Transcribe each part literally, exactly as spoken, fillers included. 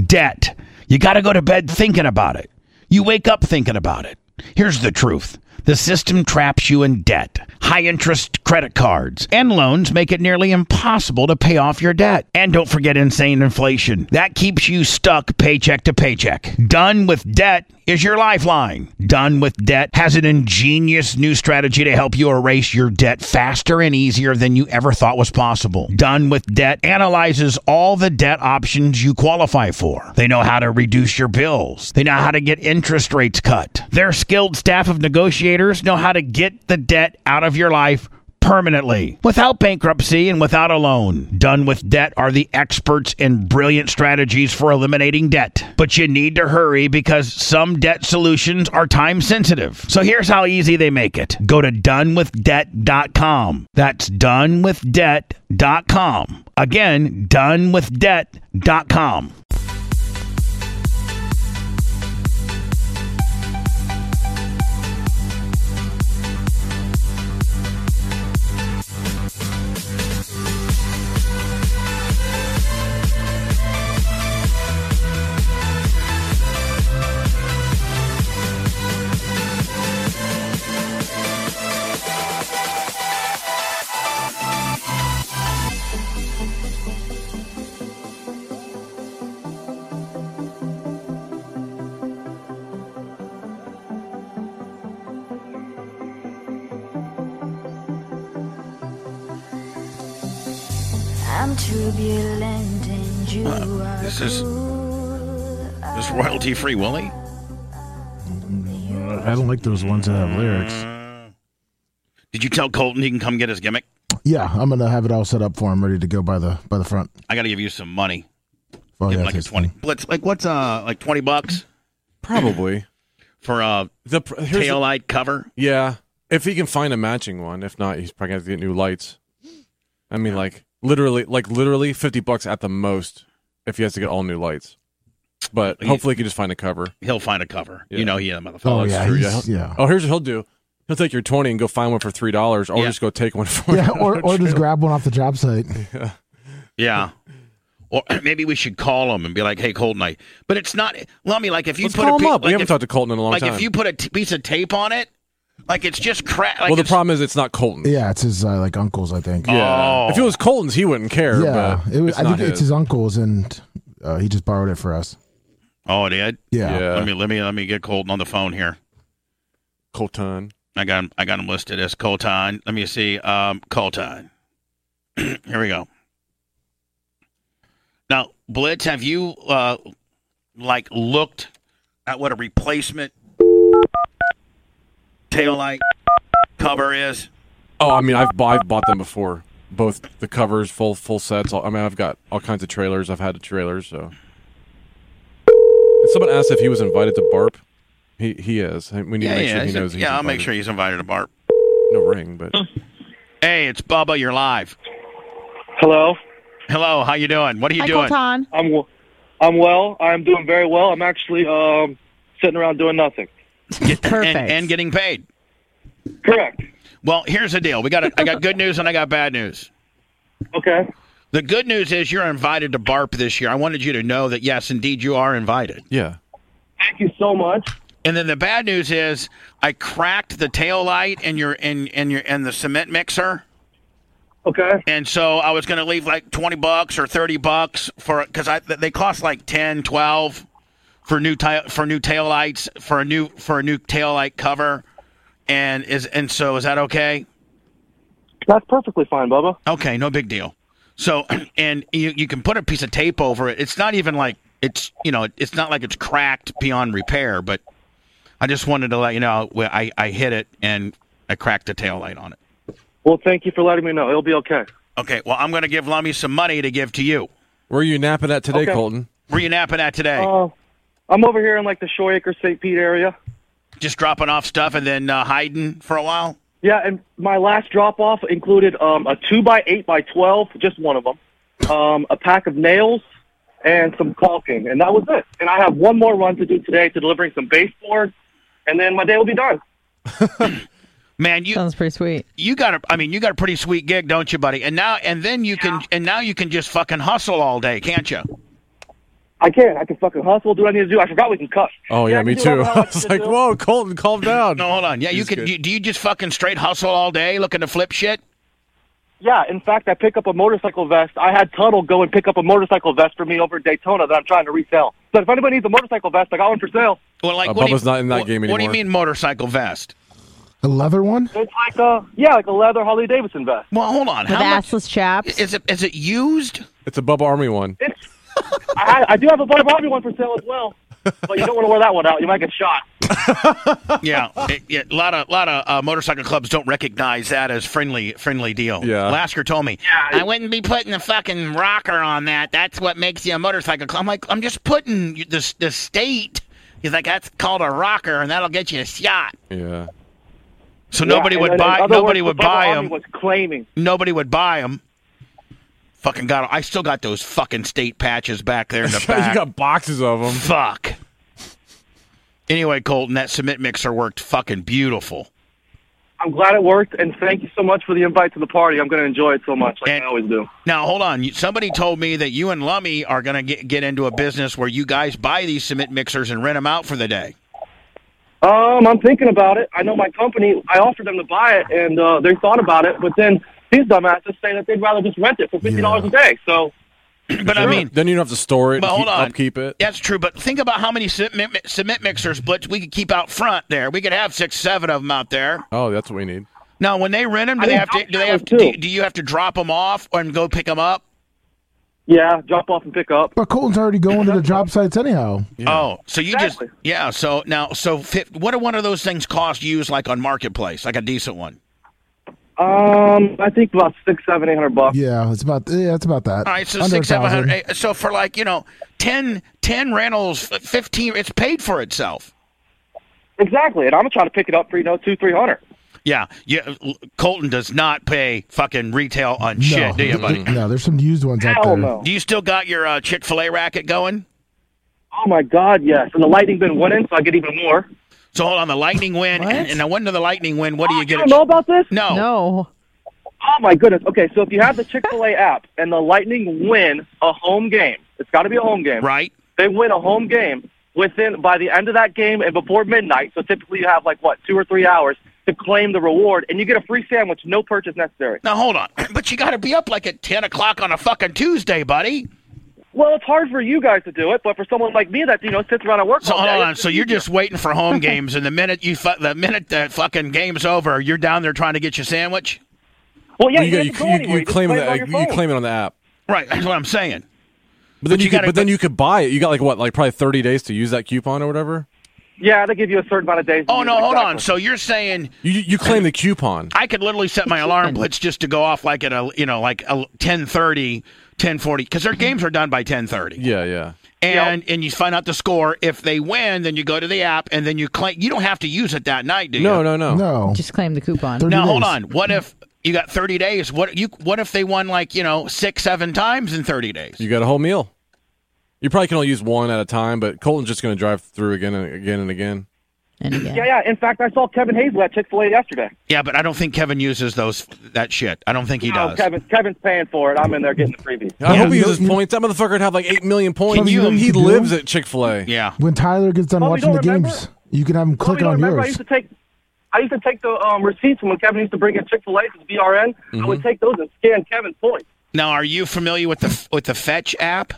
Debt. You got to go to bed thinking about it. You wake up thinking about it. Here's the truth. The system traps you in debt. High-interest credit cards and loans make it nearly impossible to pay off your debt. And don't forget insane inflation. That keeps you stuck paycheck to paycheck. Done with Debt is your lifeline. Done with Debt has an ingenious new strategy to help you erase your debt faster and easier than you ever thought was possible. Done with Debt analyzes all the debt options you qualify for. They know how to reduce your bills. They know how to get interest rates cut. Their skilled staff of negotiators know how to get the debt out of your life permanently, without bankruptcy and without a loan. Done with Debt are the experts in brilliant strategies for eliminating debt. But you need to hurry because some debt solutions are time sensitive. So here's how easy they make it. Go to done with debt dot com. That's done with debt dot com. Again, done with debt dot com. I'm turbulent and you Uh, are this is cool. this royalty free, Willie. I don't like those ones that have lyrics. Did you tell Colton he can come get his gimmick? Yeah, I'm gonna have it all set up for him, ready to go by the by the front. I got to give you some money. Oh, Give him yeah, like a it's twenty. fine. Blitz, like what's uh like twenty bucks Probably. for a The pr- here's the- tail light cover? Yeah. If he can find a matching one. If not, he's probably going to have to get new lights. I mean, like, literally, like literally fifty bucks at the most if he has to get all new lights. But He- hopefully he can just find a cover. He'll find a cover. Yeah. You know he is, motherfucker. Oh, that's yeah, true, he's- yeah. yeah. Oh, here's what he'll do. He'll take your twenty and go find one for three dollars, or Yeah. just go take one for Yeah, or or just grab one off the job site. Yeah. Or maybe we should call him and be like, "Hey, Colton, I." But it's not. Well, I mean, like if you Let's put call a him pi- up. We like haven't if, talked to Colton in a long like time. if you put a t- piece of tape on it, like it's just crack. Like well, the it's- problem is it's not Colton's. Yeah, it's his uh, like uncle's, I think. Yeah. Oh. If it was Colton's, he wouldn't care. Yeah, but it was. it's I not think it's his uncle's, and uh, he just borrowed it for us. Oh, it did. Yeah. Yeah. Let me let me let me get Colton on the phone here. Colton. I got him. I got him listed as Colton. Let me see. Um, Colton. Here we go. Now, Blitz, have you uh, like looked at what a replacement taillight cover is? Oh, I mean, I've bought, I've bought them before. Both the covers, full full sets. I mean, I've got all kinds of trailers. I've had trailers, so. And someone asked if he was invited to BARP. He he is. We need Yeah, to make yeah, sure he he's a- knows. He's yeah. I'll make invited. sure he's invited to BARP. No ring, but Hey, it's Bubba. You're live. Hello. Hello. How you doing? What are you Hi, doing? Colton. I'm w- I'm well. I'm doing very well. I'm actually um, sitting around doing nothing. Perfect. And, and getting paid. Correct. Well, here's the deal. We got. A, I got good news and I got bad news. Okay. The good news is you're invited to BARP this year. I wanted you to know that, yes, indeed, you are invited. yeah. Thank you so much. And then the bad news is I cracked the tail light and your and, and your and the cement mixer. Okay. And so I was going to leave like twenty bucks or thirty bucks for cuz I they cost like ten, twelve for new tail for new tail lights for a new for a new tail light cover. And is and so is that okay? That's perfectly fine, Bubba. Okay, no big deal. So, and you you can put a piece of tape over it. It's not even like it's, you know, it's not like it's cracked beyond repair, but I just wanted to let you know where I, I hit it and I cracked the tail light on it. Well, thank you for letting me know. It'll be okay. Okay, well, I'm going to give Lummy some money to give to you. Where are you napping at today, Okay. Colton? Where you napping at today? Uh, I'm over here in like the Shore Acre, Saint Pete area. Just dropping off stuff and then uh, hiding for a while? Yeah, and my last drop-off included um, a two by eight by twelve, just one of them, um, a pack of nails, and some caulking, and that was it. And I have one more run to do today to delivering some baseboards, and then my day will be done. Man, you Sounds pretty sweet. you got a I mean, you got a pretty sweet gig, don't you, buddy? And now and then you can and now you can just fucking hustle all day, can't you? I can. I can fucking hustle, do what I need to do. I forgot we can cuss. Oh, yeah, I me can do too. whatever I I was need like, to do. whoa, Colton, calm down. No, hold on. Yeah, you He's could. good. You, do you just fucking straight hustle all day looking to flip shit? Yeah, in fact, I pick up a motorcycle vest. I had Tuttle go and pick up a motorcycle vest for me over at Daytona that I'm trying to resell. So if anybody needs a motorcycle vest, I got one for sale. Well, like, Uh, what do you- Bubba's not in that what- game What do you anymore. mean motorcycle vest? A leather one? It's like a, yeah, like a leather Harley Davidson vest. Well, hold on. With How much assless chaps. is it? Is it used? It's a Bubba Army one. It's, I, I do have a Bud Bobby one for sale as well. But you don't want to wear that one out. You might get shot. Yeah, it, yeah, a lot of lot of uh, motorcycle clubs don't recognize that as friendly friendly deal. Yeah. Lasker told me, Yeah. I wouldn't be putting a fucking rocker on that. That's what makes you a motorcycle club. I'm like, I'm just putting the the state. He's like, that's called a rocker, and that'll get you a shot. Yeah. So Yeah, nobody and would then in buy. other Nobody words, would what Bubba buy Army them. was claiming. Nobody would buy them. Fucking got. I still got those fucking state patches back there in the you back. got boxes of them. Fuck. Anyway, Colton, that cement mixer worked fucking beautiful. I'm glad it worked, and thank you so much for the invite to the party. I'm going to enjoy it so much, like And- I always do. Now, hold on. You- Somebody told me that you and Lummy are going to get, get into a business where you guys buy these cement mixers and rent them out for the day. Um, I'm thinking about it. I know my company, I offered them to buy it, and uh, they thought about it, but then these dumbasses say that they'd rather just rent it for fifty dollars Yeah. a day. So, But I mean, Then you don't have to store it, but and hold keep, on. upkeep it. That's true, but think about how many cement, mi- cement mixers Blitz, we could keep out front there. We could have six, seven of them out there. Oh, that's what we need. Now, when they rent them, do I they think have to? dump Do they have to? trailers, Do, too. do you have to drop them off and go pick them up? yeah, drop off and pick up. But Colton's already going to the job sites anyhow. Yeah. Oh, so you Exactly. just yeah. So now, so fi- what do one of those things cost used like on Marketplace, like a decent one? Um, I think about six, seven, eight hundred bucks. Yeah, it's about yeah, it's about that. All right, so Under six, a seven thousand. hundred. eh, So for like you know, ten, ten rentals, f- fifteen, it's paid for itself. Exactly, and I'm gonna try to pick it up for you know two, three hundred. Yeah, yeah. L- Colton does not pay fucking retail on shit, do you, buddy? No, there's some used ones out Hell there. no. Do you still got your uh, Chick-fil-A racket going? Oh my God, yes. And the lightning been winning, so I get even more. So hold on, the lightning win, What? and now when do the lightning win? What do you get? You at don't know about this? No. No. Oh my goodness. Okay, so if you have the Chick-fil-A app and the Lightning win a home game, it's got to be a home game. Right? They win a home game within by the end of that game and before midnight. So typically you have like what two or three hours to claim the reward, and you get a free sandwich, no purchase necessary. Now hold on, but you got to be up like at ten o'clock on a fucking Tuesday, buddy. Well, it's hard for you guys to do it, but for someone like me that you know sits around and works So all hold day, on, it's so you're just waiting for home games, and the minute you fu- the minute the fucking game's over, you're down there trying to get your sandwich. well, yeah, you, you, got- don't you, have to go you, anywhere. you just claim play it. it on your You phone. claim it on the app. Right, that's what I'm saying. But then But you, you could, gotta- but then but- you could buy it. You got like what, like probably thirty days to use that coupon or whatever. Yeah, they give you a certain amount of days. to Oh use no, it, hold exactly. on. So you're saying You you claim the coupon. I could literally set my alarm blitz just to go off like at a you know like a ten thirty, ten forty because their games are done by ten thirty. Yeah, yeah. And and you find out the score. If they win, then you go to the app and then you claim. You don't have to use it that night, do you? No, no, no. No. Just claim the coupon. thirty Now hold days. on. What if you got thirty days? What you what if they won like you know six seven times in thirty days? You got a whole meal. You probably can only use one at a time, but Colton's just going to drive through again and again and again. And again. Yeah, yeah. In fact, I saw Kevin Hazlett at Chick-fil-A yesterday. Yeah, but I don't think Kevin uses those that shit. I don't think he No, does. Kevin, Kevin's paying for it. I'm in there getting the freebie. I Yeah, hope he you uses know- points. That motherfucker would have like eight million points. you know what you he could do? lives at Chick-fil-A. Yeah. When Tyler gets done Oh, you watching the don't remember? games, you can have him click Oh, you on don't remember? I yours. used to take, I used to take the um, receipts from when Kevin used to bring in Chick-fil-A to the B R N. I Mm-hmm. would take those and scan Kevin's points. Now, are you familiar with the with the Fetch app?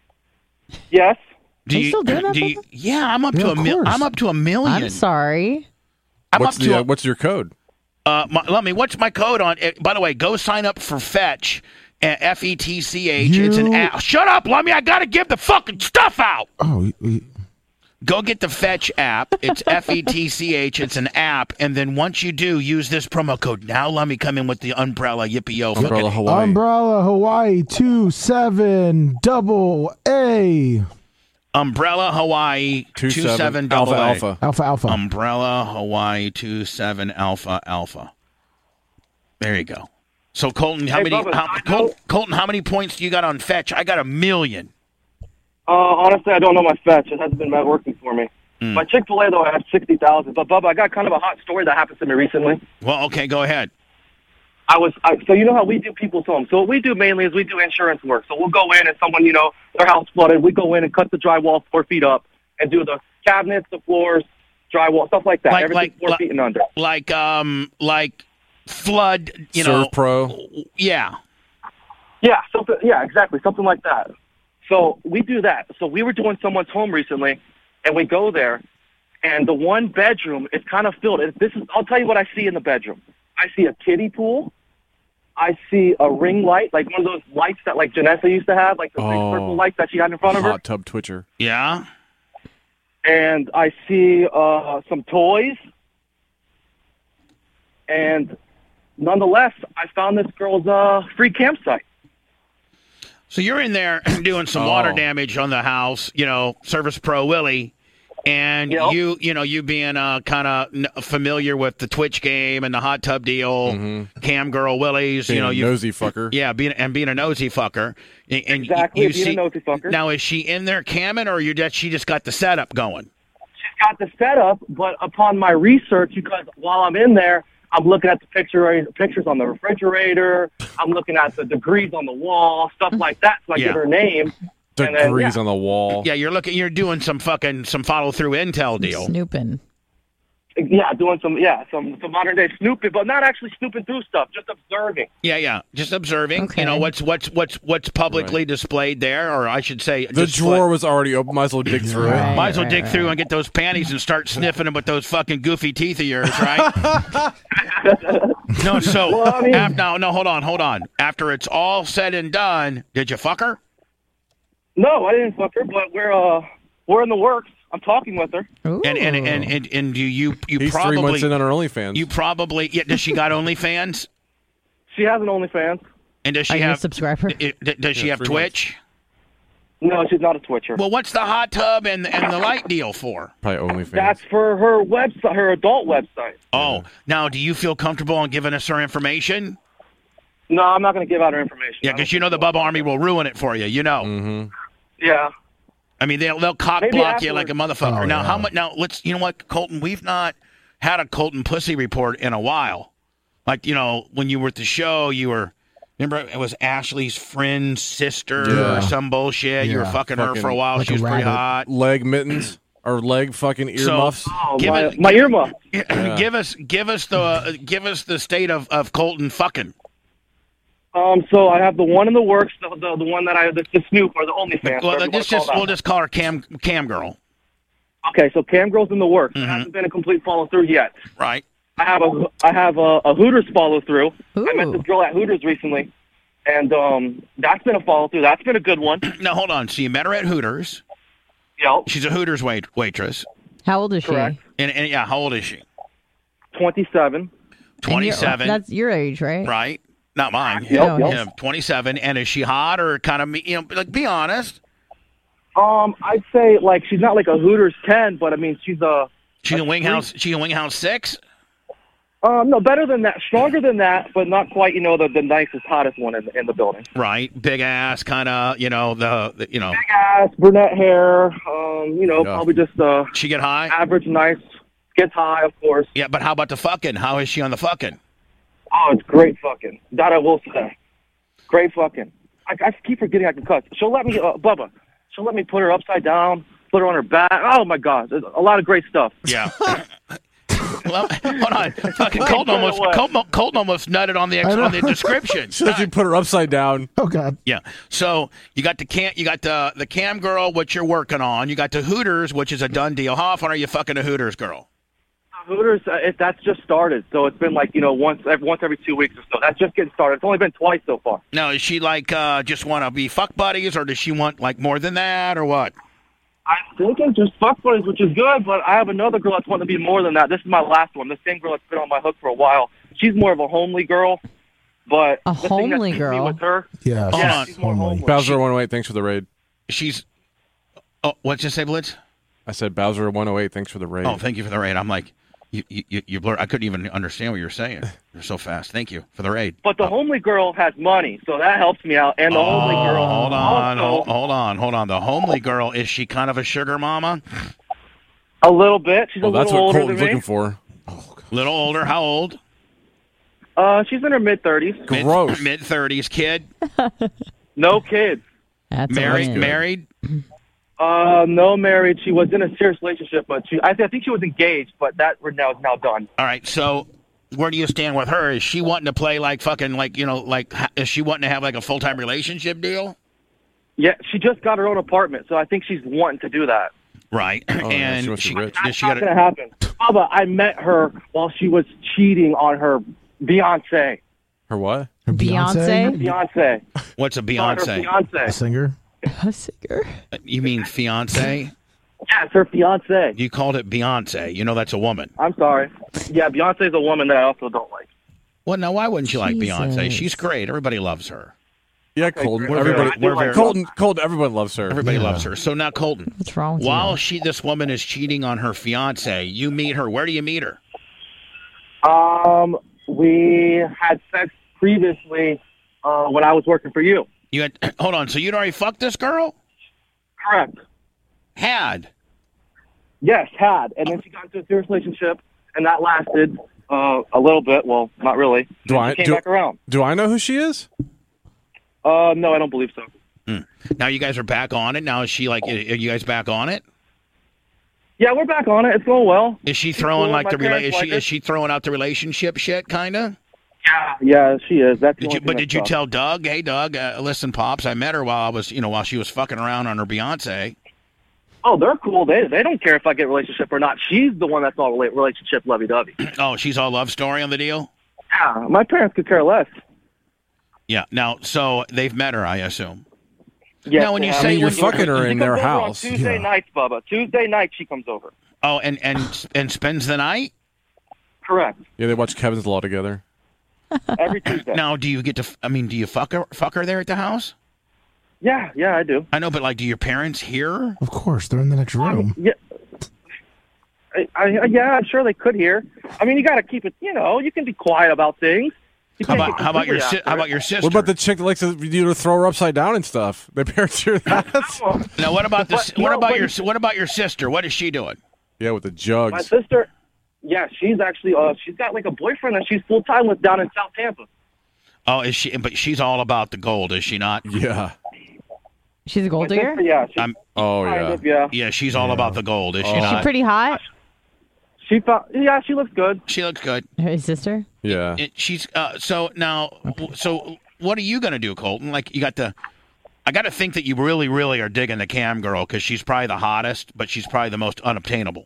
Yes. Do Are you still doing that, do you- Bubba? yeah, I'm up Yeah, to a of mil- course. I'm up to a million. I'm sorry. I'm What's up to the a, uh, what's your code? uh, my, let me. What's my code on? eh, By the way, go sign up for Fetch. uh, F E T C H. It's an You- app. Shut up, Lummy. I gotta give the fucking stuff out. Oh, he- he- Go get the Fetch app. It's F E T C H. It's an app, and then once you do, use this promo code. Now, let me come in with the umbrella yippee yo. Umbrella Hawaii. Umbrella Hawaii two seven double A Umbrella Hawaii two Two seven, seven Alpha double A. Alpha. Alpha Alpha. Umbrella Hawaii two seven Alpha Alpha. There you go. So Colton, how Hey, many? Bubba, How, side Col- note- Colton, how many points do you got on Fetch? I got a million. Uh, honestly, I don't know my fetch. It hasn't been working for me. Mm. My Chick-fil-A, though, I have sixty thousand. But, Bubba, I got kind of a hot story that happened to me recently. Well, okay, go ahead. I was I, so you know how we do people's homes. So what we do mainly is we do insurance work. So we'll go in and someone, you know, their house flooded. We go in and cut the drywall four feet up and do the cabinets, the floors, drywall, stuff like that. Like- Everything like- four like- feet and under. Like um like flood, you Serve know. Pro. Yeah. Yeah, something. Yeah, exactly, something like that. So we do that. So we were doing someone's home recently, and we go there, and the one bedroom is kind of filled. It- This is. I'll tell you what I see in the bedroom. I see a kiddie pool. I see a ring light, like one of those lights that like Janessa used to have, like the big Oh. circle lights that she had in front of her. Hot tub twitcher. Yeah. And I see uh, some toys. And nonetheless, I found this girl's uh, free campsite. So you're in there doing some Oh. water damage on the house, you know, Service Pro Willie, and Yep. you, you know, you being uh, kind of n- familiar with the Twitch game and the hot tub deal, Mm-hmm. Cam Girl Willies, Being you know, a you nosy fucker. yeah, being and being a nosy fucker. And, and Exactly, you being a see, nosy fucker. Now is she in there camming, or you just she just got the setup going? She's got the setup, but upon my research, because while I'm in there, I'm looking at the picture, pictures on the refrigerator. I'm looking at the degrees on the wall, stuff like that. So I Yeah. get her name. And then, Degrees yeah. on the wall. Yeah, you're looking, you're doing some fucking some follow through intel deal. Snooping. Yeah, doing some yeah some some modern day snooping, but not actually snooping through stuff, just observing. Yeah, yeah, just observing. Okay. You know what's what's what's what's publicly Right. displayed there, or I should say, The display- drawer was already open. Might as well dig through Right. it. Might as well right, dig right. through and get those panties and start sniffing them with those fucking goofy teeth of yours, right? no, so Well, I mean- af- no, no, hold on, hold on. After it's all said and done, did you fuck her? No, I didn't fuck her, but we're uh we're in the works. I'm talking with her. Ooh. And and and and, and do you you He's three months probably in on her OnlyFans. you probably yeah, does she got OnlyFans? She has an OnlyFans. And does Are she you a have subscriber? i- i- does she Yeah, have three Twitch? No, she's not a Twitcher. Well, what's the hot tub and and the light deal for? Probably OnlyFans. That's for her website, her adult website. Oh, now do you feel comfortable on giving us her information? No, I'm not going to give out her information. Yeah, I don't because you know the think Bubba Army will ruin it for you. You know. Mm-hmm. so. Yeah. I mean, they'll they'll cock Maybe block you like a afterwards. motherfucker. Oh, now, yeah. how much? Now, let's. You know what, Colton? We've not had a Colton pussy report in a while. Like, you know, when you were at the show, you were. Remember, it was Ashley's friend's sister Yeah. or some bullshit. You were Yeah. fucking, her Fucking for a while. like she a was pretty rabbit. hot. Leg mittens or leg fucking earmuffs. Oh, Give my, it- my earmuff. Give us, give us the, give us the state of, of Colton fucking. Um, so I have the one in the works, the the, the one that I the, the Snoop or the OnlyFans. Well, whatever you this wanna just call we'll that. just call her Cam Cam Girl, Okay, so Cam Girl's in the works. Mhm. It hasn't been a complete follow through yet. right? I have a I have a, a Hooters follow through. I met Ooh. this girl at Hooters recently, and um, that's been a follow through. That's been a good one. Now hold on. So you met her at Hooters. Yep, She's a Hooters wait waitress. How old is she? correct. And, and yeah, how old is she? Twenty-seven. And you're- Twenty-seven. That's your age, right? Right? Not mine. Yep, No, yep. Yeah, twenty-seven. And is she hot or kind of, you know, like, be honest. Um, I'd say like she's not like a Hooters ten, but I mean she's a She's A in Wing three- House. She in Wing House six. um no better than that, stronger than that, but not quite you know the, the nicest hottest one in the, in the building. Right? Big ass, kind of, you know, the, the you know. Big ass, brunette hair. Um, you know Yeah. probably just uh She get high. average, nice. Gets high, of course. Yeah, but how about the fucking? How is she on the fucking? Oh, it's great fucking. That I will say. Great fucking. I, I keep forgetting I can cuss. She'll let me, uh, Bubba, she'll let me put her upside down, put her on her back. Oh, my God. There's a lot of great stuff. Yeah. Well, hold on. Fucking Wait, Colton wait, almost what? Colton, Colton almost nutted on the ex, I know. on the description. So she put her upside down. Oh God. Yeah. So you got the cam, you got the the Cam Girl, which you're working on. You got the Hooters, which is a done deal. How often are you fucking a Hooters girl? Hooters, uh, it, that's just started. So it's been like, you know, once every, once every two weeks or so. That's just getting started. It's only been twice so far. Now, is she like uh, just want to be fuck buddies, or does she want like more than that, or what? I'm thinking just fuck buddies, which is good, but I have another girl that's wanting to be more than that. This is my last one. The same girl that's been on my hook for a while. She's more of a homely girl, but A the thing that homely keeps me girl? with her, Yeah. Hold yeah, on. she's more Homely. homely. Bowser one oh eight, thanks for the raid. She's. Oh, what'd you say, Blitz? I said Bowser one oh eight, thanks for the raid. Oh, thank you for the raid. I'm like, you you you, you blur. I couldn't even understand what you were saying. You're so fast. Thank you for the raid. But the homely girl has money, so that helps me out. And the homely Oh, girl hold on, also, hold, hold on, hold on. The homely girl, is she kind of a sugar mama? a little bit. She's well, a that's little what older Colton's than me. looking for. Little older. How old? Uh, she's in her mid thirties. Gross. Mid thirties, kid. No kids. That's a Married. win. Married. Uh, no married. She was in a serious relationship, but she I, th- I think she was engaged, but that now is now done. All right. So, where do you stand with her? Is she wanting to play like fucking like you know like ha- is she wanting to have like a full time relationship deal? Yeah, she just got her own apartment, so I think she's wanting to do that. Right. yeah, and she must be she, rich. does That's she not got going a, to happen. Bubba, I met her while she was cheating on her Beyonce. Her what? Her Beyonce? Beyonce. what's a On her Beyonce? A fiance. singer. A singer. You mean fiance? Yes, her fiance. You called it Beyonce. You know that's a woman. I'm sorry. Yeah, Beyonce's a woman that I also don't like. Well, now why wouldn't you like Beyonce? Jesus. She's great. Everybody loves her. Yeah, Colton. We're Everybody, very- we're very- Colton, Colton. Everyone loves her. Everybody Yeah. loves her. So now, Colton, What's wrong with while you? she this woman is cheating on her fiance, you meet her. Where do you meet her? Um, we had sex previously uh, when I was working for you. You had hold on. So you'd already fucked this girl? Correct. Had. Yes, had. And then she got into a serious relationship, and that lasted uh, a little bit. Well, not really. Do And I- she came do- back around. Do I know who she is? Uh, no, I don't believe so. Now you guys are back on it. Now is she like? Are you guys back on it? Yeah, we're back on it. It's going well. Is she She's throwing cool. like My the rela- parents is she like her. is she throwing out the relationship shit kind of? Yeah, yeah, she is. That's the Did only you, thing but that's did you tough. tell Doug? Hey, Doug, uh, listen, pops. I met her while I was, you know, while she was fucking around on her Beyonce. Oh, they're cool. They they don't care if I get a relationship or not. She's the one that's all rela- relationship lovey-dovey. Oh, she's all love story on the deal. Yeah, my parents could care less. Yeah. Now, so they've met her, I assume. Yeah, Now, when you yeah. say I mean, you're when you- fucking her She in comes their over on house. Tuesday Yeah. nights, Bubba. Tuesday night she comes over. Oh, and and and spends the night. Correct. Yeah, they watch Kevin's Law together. Every Tuesday. Now, do you get to? I mean, do you fuck her? Fuck her there at the house? Yeah, yeah, I do. I know, but like, do your parents hear her? Of course, they're in the next room. Yeah. I, I, yeah, I'm sure they could hear. I mean, you got to keep it. You know, you can be quiet about things. You How can't about get how about your completely si- after how it. about your sister? What about the chick that likes to, you to throw her upside down and stuff? Their parents hear that? now? What about this? But, What no, about but- your What about your sister? What is she doing? Yeah, with the My jugs. sister, yeah, she's actually uh, she's got like a boyfriend that she's full time with down in South Tampa. Oh, is she? But she's all about the gold, is she not? Yeah. She's a gold My digger? sister, yeah, she's I'm- Oh kind yeah. of, yeah. Yeah, she's all about the gold, is she Oh. Is not? she pretty hot? She found, yeah, she looks good. She looks good. Her sister? Yeah. It, she's uh, so now. So what are you gonna do, Colton? Like you got the. I got to think that you really, really are digging the cam girl because she's probably the hottest, but she's probably the most unobtainable.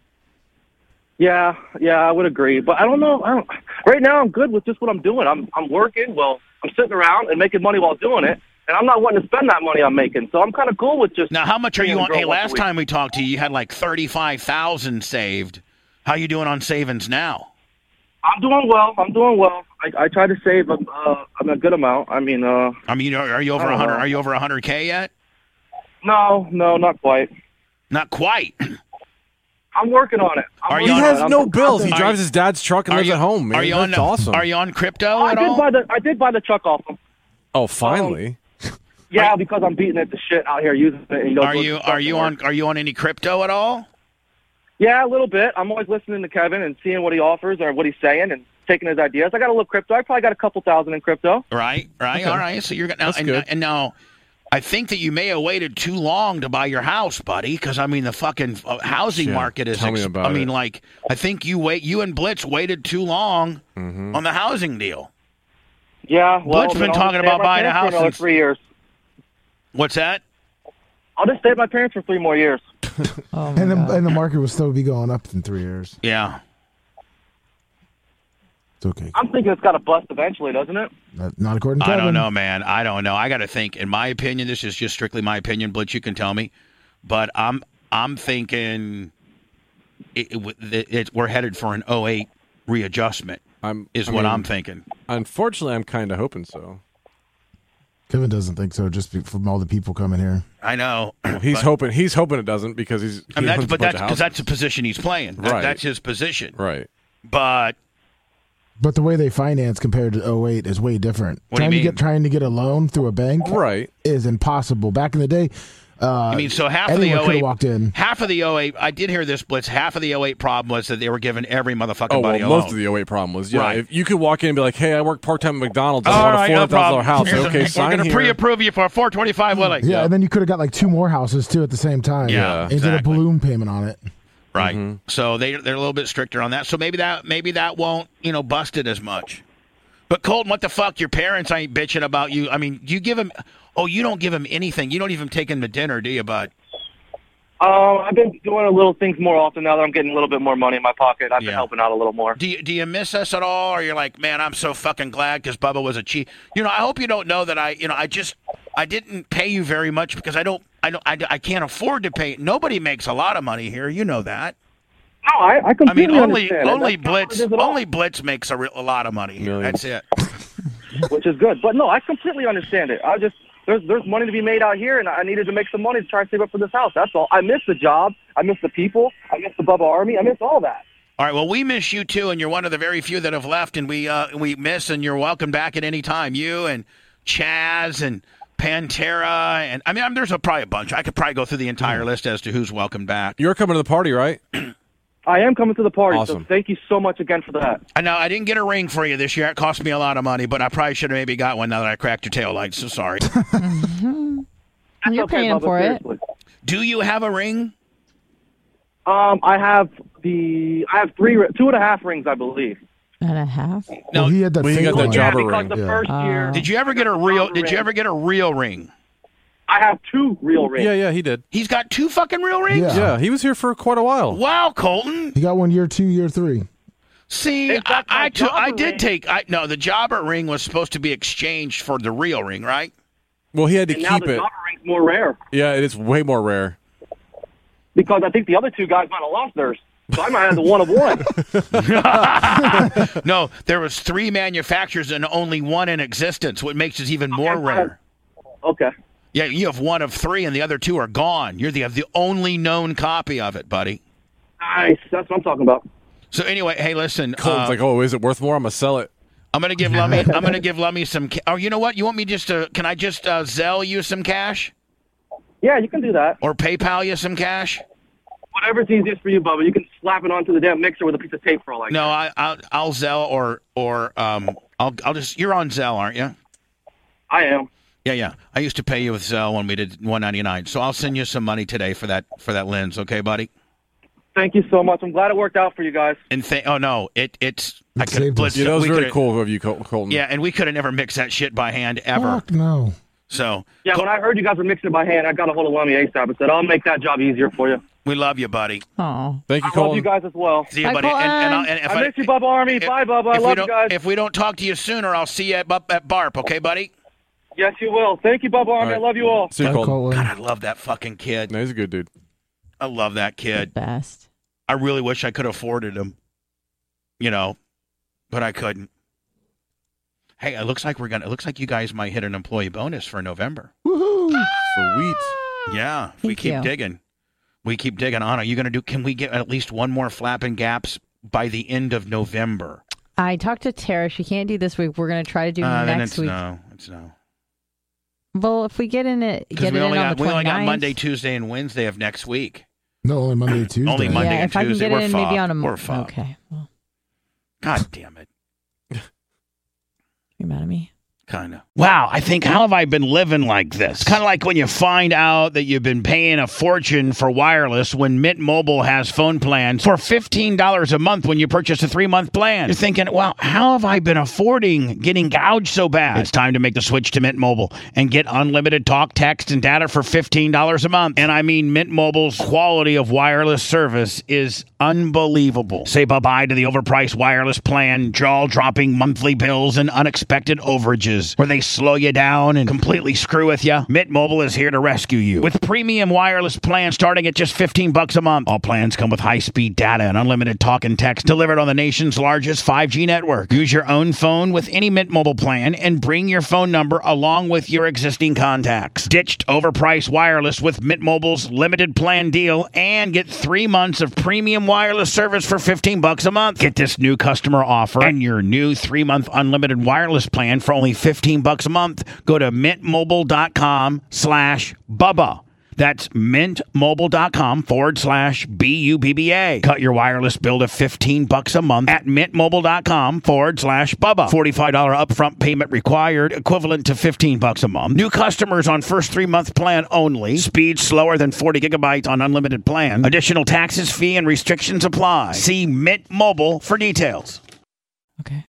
Yeah, yeah, I would agree. But I don't know. I don't, right now, I'm good with just what I'm doing. I'm I'm working. Well, I'm sitting around and making money while doing it, and I'm not wanting to spend that money I'm making. So I'm kind of cool with just. Now, how much are you seeing a on? girl Hey, once a last week. time we talked to you, you had like thirty-five thousand saved. How you doing on savings now? I'm doing well. I'm doing well. I, I try to save a, uh, a good amount. I mean, uh, I mean, are, are you over I a don't hundred? know. Are you over a hundred k yet? no, no, not quite. Not quite. I'm working on it. I'm Are working you- He on has it. I'm- no I'm bills. He confident. drives his dad's truck and Are lives you at home, man. Are you on? That's awesome. Are you on crypto I at did all? buy the I did buy the truck off him. oh, finally. Yeah, because I'm beating it to shit out here using it. And, you know, Are doing you stuff are you for on work. are you on any crypto at all? Yeah, a little bit. I'm always listening to Kevin and seeing what he offers or what he's saying and taking his ideas. I got a little crypto. I probably got a couple thousand in crypto. Right, right, all right. So you're gonna now, That's and, good. and now, I think that you may have waited too long to buy your house, buddy. Because I mean, the fucking uh, housing Shit, market is. tell me about I mean, it. like, I think you wait. You and Blitz waited too long Mm-hmm. on the housing deal. Yeah, well, Blitz then been I'll talking just stay at about my buying a parents house for another since- three years. What's that? I'll just stay at my parents for three more years. Oh, my And the, God. and the market will still be going up in three years. Yeah. It's okay. I'm thinking it's got to bust eventually, doesn't it? Not, not according to I Kevin. don't know, man. I don't know. I got to think. In my opinion, this is just strictly my opinion. Blitz, you can tell me, but I'm I'm thinking it, it, it, we're headed for an oh eight readjustment. I'm, Is I what mean, I'm thinking. Unfortunately, I'm kind of hoping so. Kevin doesn't think so, just be- from all the people coming here. I know. He's But- hoping. He's hoping it doesn't because he's. He I mean, that's, owns a but bunch that's of because that's houses. the position he's playing. That- Right. That's his position. right. But But the way they finance compared to oh eight is way different. What do you trying to mean? get trying to get a loan through a bank Right. is impossible. Back in the day, Uh, I mean, so half of the anyone oh could have eight, walked in. half of the oh eight, I did hear this blitz. Half of the oh eight problem was that they were giving every motherfucking Oh, well, buddy a most loan. of the oh eight problem was, yeah, Right. if you could walk in and be like, hey, I work part-time at McDonald's. I All want right, a four no hundred thousand dollars problem. house. Here's Okay, a, sign we're going to here. pre-approve you for four twenty-five, Willie. Yeah, and then you could have got like two more houses too at the same time. Yeah, and did a exactly. balloon payment on it. Right. Mm-hmm. So they they're a little bit stricter on that. So maybe that maybe that won't, you know, bust it as much. But Colton, what the fuck? Your parents ain't bitching about you. I mean, you give them. Oh, you don't give them anything. You don't even take them to dinner, do you, bud? Um, I've been doing a little things more often now that I'm getting a little bit more money in my pocket. I've Yeah. been helping out a little more. Do you do you miss us at all? Or you're like, man, I'm so fucking glad because Bubba was a cheat. You know, I hope you don't know that I, you know, I just I didn't pay you very much because I don't I don't I, I can't afford to pay. Nobody makes a lot of money here. You know that. No, I, I I mean, completely only understand. only That's not what Blitz it is at all, only Blitz makes a, re- a lot of money here. Millions. That's it. which is good. But no, I completely understand it. I just there's there's money to be made out here, and I needed to make some money to try to save up for this house. That's all. I miss the job. I miss the people. I miss the Bubba Army. I miss all that. All right. Well, we miss you too, and you're one of the very few that have left, and we uh, we miss, and you're welcome back at any time. You and Chaz and Pantera, and I mean, I'm, there's a, probably a bunch. I could probably go through the entire list as to who's welcome back. You're coming to the party, right? I am coming to the party, Awesome. so thank you so much again for that. I know I didn't get a ring for you this year. It cost me a lot of money, but I probably should have maybe got one now that I cracked your tail lights. So sorry. You're Okay, paying Bubba, for it. seriously. Do you have a ring? Um, I have the I have three, ri- two and a half rings, I believe. And a half. No. well, he had that. Well, he fake got that one. job- Yeah, Jobber because ring. the Yeah. first year, Did you ever get a real? Jobber Did you ring. ever get a real ring? I have two real rings. Yeah, yeah, he did. He's got two fucking real rings. Yeah. Yeah, he was here for quite a while. Wow, Colton. He got one year two, year three. See, In fact, I my I, took, I jobber did ring- take. I no, the jobber ring was supposed to be exchanged for the real ring, right? Well, he had to And now keep the it. Jobber ring's more rare Yeah, it is way more rare. because I think the other two guys might have lost theirs. So I might have the one of one. No, there was three manufacturers and only one in existence, what makes it even more Okay. rare. Okay. Yeah, you have one of three, and the other two are gone. You're the the only known copy of it, buddy. Nice. That's what I'm talking about. So anyway, hey, listen. Colton's uh, like, oh, is it worth more? I'm gonna sell it. I'm gonna give Lummy. I'm gonna give Lummy some. Ca- oh, you know what? You want me just to? Can I just uh, Zelle you some cash Yeah, you can do that. or PayPal you some cash? Whatever's easiest for you, Bubba. You can slap it onto the damn mixer with a piece of tape for all I No, care. I, I'll I'll Zelle or or um I'll I'll just. You're on Zelle, aren't you? I am. Yeah, yeah. I used to pay you with Zelle when we did one ninety-nine. So I'll send you some money today for that for that lens, okay, buddy? Thank you so much. I'm glad it worked out for you guys. And th- oh no, it it's I It could saved blitz us. Yeah, that was we very coulda- cool of you, Col- Colton. Yeah, and we could have never mixed that shit by hand ever. Fuck no. So Yeah, when I heard you guys were mixing it by hand, I got a hold of Lummy ASAP and said, I'll make that job easier for you. we love you, buddy. Oh. Thank you, I love Colton. you guys as well. See you, Bye, buddy. And, and, I'll, and if I miss you, Bubba Army. if- Bye, Bubba. I if we love you don't- guys. If we don't talk to you sooner, I'll see you at, Bu- at Barp, okay, buddy? Yes, you will. Thank you, Bubba Army. right. I love you all. See you, Bye, Colton. Colton. God, I love that fucking kid. No, he's a good dude. I love that kid. Best. I really wish I could have afforded him, you know, but I couldn't. Hey, it looks like we're gonna. It looks like you guys might hit an employee bonus for November. Woohoo! Sweet. Yeah, if we Thank keep you. digging. We keep digging on. Are you gonna do? Can we get at least one more flapping gaps by the end of November? I talked to Tara. She can't do this week. We're gonna try to do Uh, then next it's week. no. It's no. Well, if we get in it, Because get we it only in on got the we only got twenty-ninth. Monday, Tuesday, and Wednesday of next week. No, only Monday, Tuesday. Only Monday Yeah, and if I can Tuesday. get We're it in maybe on a fucked. We're Monday. fucked. Okay. Well, God damn it. you mad at me? Kind of. Wow, I think, how have I been living like this? Kind of like when you find out that you've been paying a fortune for wireless when Mint Mobile has phone plans for fifteen dollars a month when you purchase a three-month plan. You're thinking, well, how have I been affording getting gouged so bad? It's time to make the switch to Mint Mobile and get unlimited talk, text, and data for fifteen dollars a month. And I mean, Mint Mobile's quality of wireless service is unbelievable. Say bye-bye to the overpriced wireless plan, jaw-dropping monthly bills, and unexpected overages where they slow you down and completely screw with you. Mint Mobile is here to rescue you with premium wireless plans starting at just fifteen bucks a month. All plans come with high-speed data and unlimited talk and text delivered on the nation's largest five G network. Use your own phone with any Mint Mobile plan and bring your phone number along with your existing contacts. Ditched overpriced wireless with Mint Mobile's limited plan deal and get three months of premium wireless service for fifteen bucks a month. Get this new customer offer and your new three-month unlimited wireless plan for only fifteen bucks a month. Go to mintmobile.com slash Bubba. That's mintmobile.com forward slash B U B B A. Cut your wireless bill to fifteen bucks a month at mintmobile.com forward slash Bubba. forty-five dollars upfront payment required, equivalent to fifteen bucks a month. New customers on first three-month plan only. Speed slower than forty gigabytes on unlimited plan. Additional taxes, fee, and restrictions apply. See Mint Mobile for details. Okay.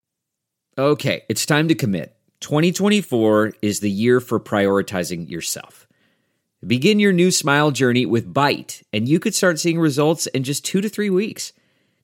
Okay, it's time to commit. twenty twenty-four is the year for prioritizing yourself. Begin your new smile journey with Byte, and you could start seeing results in just two to three weeks.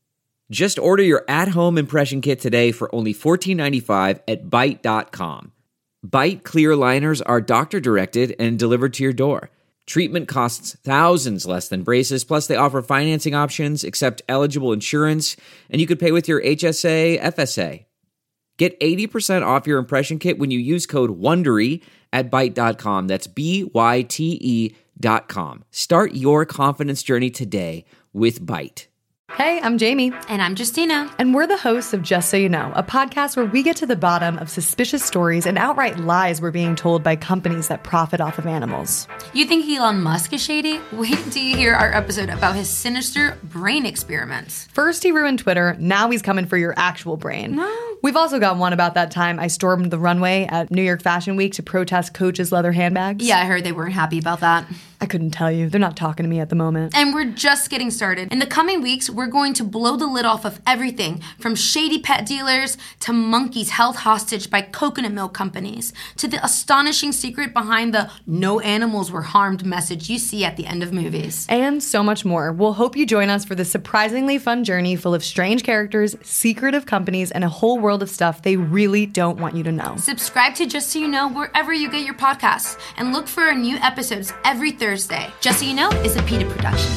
Just order your at-home impression kit today for only fourteen ninety-five at byte dot com. Byte clear liners are doctor-directed and delivered to your door. Treatment costs thousands less than braces, plus they offer financing options, accept eligible insurance, and you could pay with your H S A, F S A. Get eighty percent off your impression kit when you use code WONDERY at byte dot com. That's B Y T E dot com. Start your confidence journey today with Byte. Hey, I'm Jamie. And I'm Justina. And we're the hosts of Just So You Know, a podcast where we get to the bottom of suspicious stories and outright lies we're being told by companies that profit off of animals. You think Elon Musk is shady? Wait until you hear our episode about his sinister brain experiments. First he ruined Twitter, now he's coming for your actual brain. No. We've also got one about that time I stormed the runway at New York Fashion Week to protest Coach's leather handbags. Yeah, I heard they weren't happy about that. I couldn't tell you. They're not talking to me at the moment. And we're just getting started. In the coming weeks, we're going to blow the lid off of everything from shady pet dealers to monkeys held hostage by coconut milk companies to the astonishing secret behind the no animals were harmed message you see at the end of movies. And so much more. We'll hope you join us for this surprisingly fun journey full of strange characters, secretive companies, and a whole world of stuff they really don't want you to know. Subscribe to Just So You Know wherever you get your podcasts and look for our new episodes every Thursday. Just So You Know is a PETA production.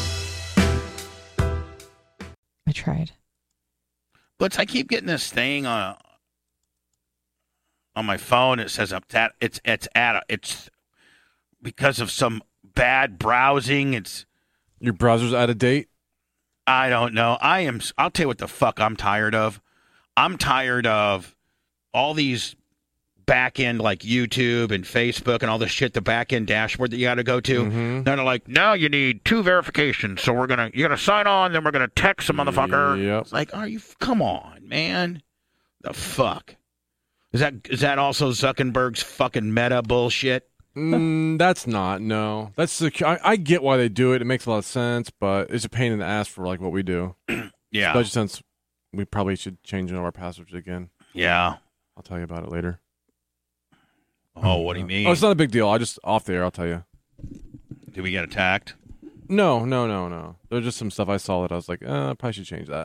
I tried. But I keep getting this thing on on my phone. It says it's at it's it's at it's because of some bad browsing. It's Your browser's out of date? I don't know. I am. I'll tell you what the fuck I'm tired of. I'm tired of all these back end like YouTube and Facebook and all the shit, the back end dashboard that you got to go to. Mm-hmm. Then they're like, now you need two verifications. So we're gonna you're gonna sign on, then we're gonna text the motherfucker. Yep. It's like, are you? Come on, man. The fuck is that? Is that also Zuckerberg's fucking meta bullshit? Mm, that's not. No, that's the. I, I get why they do it. It makes a lot of sense, but it's a pain in the ass for like what we do. Yeah. Especially since we probably should change our passwords again. Yeah. I'll tell you about it later. Oh, what do you mean? Oh, it's not a big deal. I just off the air. I'll tell you. Did we get attacked? No, no, no, no. There's just some stuff I saw that I was like, uh, I probably should change that.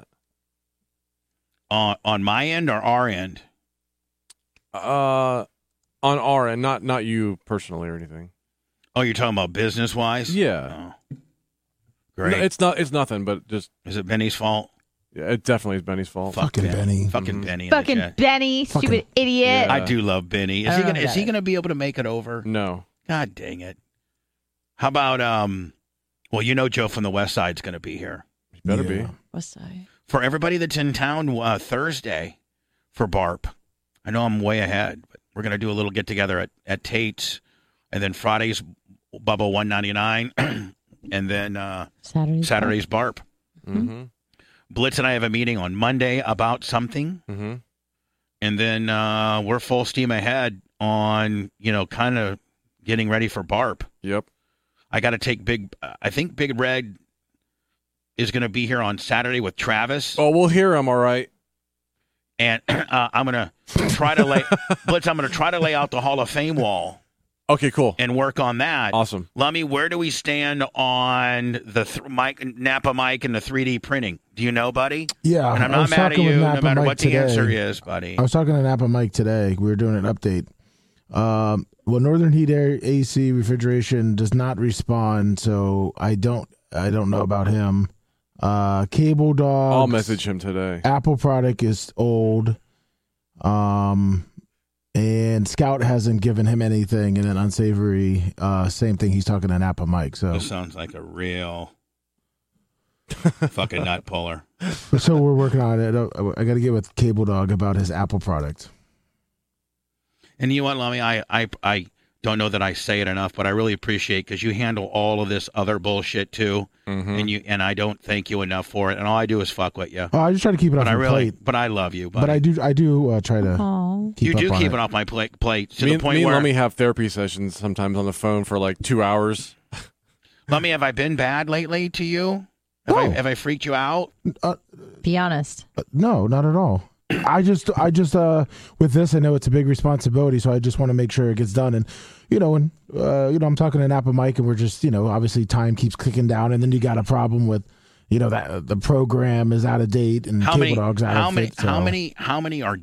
On on my end or our end? Uh, on our end, not not you personally or anything. Oh, you're talking about business wise? Yeah. Oh. Great. No, it's not. It's nothing. But just is it Benny's fault? Yeah, it definitely is Benny's fault. Fucking Ben- Benny. Fucking Mhm. Benny. in the Fucking chat. Benny, Fucking- stupid idiot. Yeah. I do love Benny. Is I he don't gonna? know Is he that. gonna be able to make it over? No. God dang it! How about um? Well, you know, Joe from the West Side's gonna be here. He better Yeah. be. What's side? For everybody that's in town uh, Thursday for BARP. I know I'm way ahead, but we're gonna do a little get together at at Tate's, and then Friday's Bubba one ninety-nine, and then uh, Saturday. Saturday's BARP. Mm-hmm. Blitz and I have a meeting on Monday about something. Mm-hmm. And then uh, we're full steam ahead on, you know, kind of getting ready for BARP. Yep. I got to take Big, I think Big Red is going to be here on Saturday with Travis. Oh, we'll hear him. All right. And uh, I'm going to try to lay, Blitz, I'm going to try to lay out the Hall of Fame wall Okay. Cool. and work on that. Awesome. Lummy, where do we stand on the th- mic, Napa mic and the three D printing? Do you know, buddy? Yeah, And I'm I not was mad at talking with you, no Napa matter Mike what the today. answer is, buddy. I was talking to Napa Mike today. We were doing an update. Um, well, Northern Heat Air A C refrigeration does not respond, so I don't I don't know about him. Uh, Cable Dog. I'll message him today. Apple product is old. Um, and Scout hasn't given him anything, and then Unsavory, uh, same thing. He's talking to Napa Mike. So, This sounds like a real fucking nut puller. so we're working on it. I, I got to get with Cable Dog about his Apple product. And you know what, Lummy? I, I, I don't know that I say it enough, but I really appreciate because you handle all of this other bullshit too, Mm-hmm. and you and I don't thank you enough for it. And all I do is fuck with you. Oh, I just try to keep it off But I your really, plate. but I love you. But I do, I do uh, try to. Oh. Keep you do up on keep it. it off my plate, plate to me, the and- point me and where. Lummy have therapy sessions sometimes on the phone for like two hours. Lummy, have I been bad lately to you? Have, I, No. have I freaked you out? Be honest. Uh, no, not at all. I just, I just, uh, with this, I know it's a big responsibility, so I just want to make sure it gets done. And, you know, and, uh, you know, I'm talking to Napa Mike, and we're just, you know, obviously time keeps clicking down, and then you got a problem with, you know, that the program is out of date and How Cable many? Dog's out How of many? fit. So. How many? How many are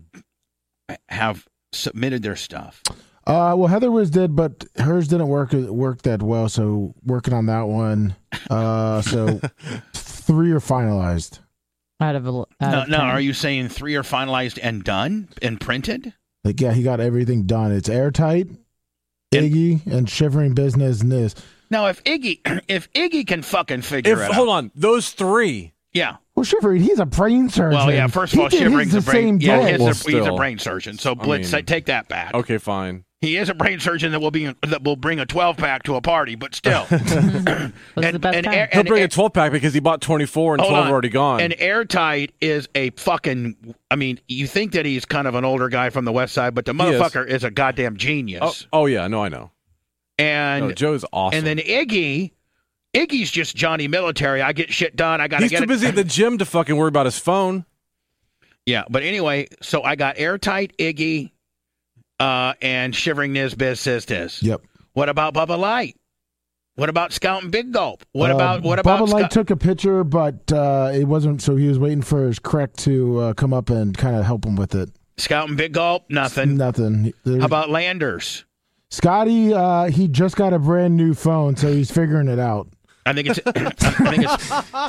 have submitted their stuff? Uh, well, Heather was did, but hers didn't work work that well. So working on that one. Uh, so three are finalized. Out of a, out No, of no. ten. Are you saying three are finalized and done and printed? Like, yeah, he got everything done. It's airtight, Iggy, and Shivering Business. Now, if Iggy, if Iggy can fucking figure If it hold out, on, those three. yeah. Well, Shivering, he's a brain surgeon. Well, yeah. First of He all, did his Shivering's the a brain. same Yeah, day. he's, Well, a, he's a still. brain surgeon. So I Blitz, mean- take that back. Okay, fine. He is a brain surgeon that will be that will bring a twelve pack to a party, but still. What's the best kind? air- He'll and bring air- a twelve pack because he bought twenty-four and Hold twelve on. are already gone. And Airtight is a fucking. I mean, you think that he's kind of an older guy from the West Side, but the is. motherfucker is. a goddamn genius. oh, oh yeah, no, I know. and No, Joe's awesome. and then Iggy, Iggy's just Johnny Military. I get shit done. I gotta he's get too it. busy at the gym to fucking worry about his phone. Yeah, but anyway, so I got Airtight, Iggy, uh, and Shivering Niz Biz Sisters. Yep. What about Bubba Light? What about Scout and Big Gulp? What Uh, about what about Bubba Light Scout- took a picture, but uh, it wasn't. So he was waiting for his correct to uh, come up and kind of help him with it. Scout and Big Gulp? Nothing. Nothing. There's- How about Landers? Scotty? Uh, he just got a brand new phone, so he's figuring it out. I think it's. I think it's.